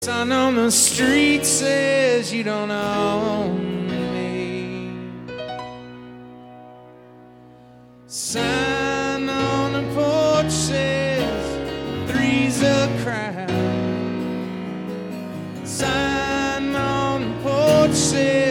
Sign on the street says you don't own me. Sign on the porch says three's a crowd. Sign on the porch says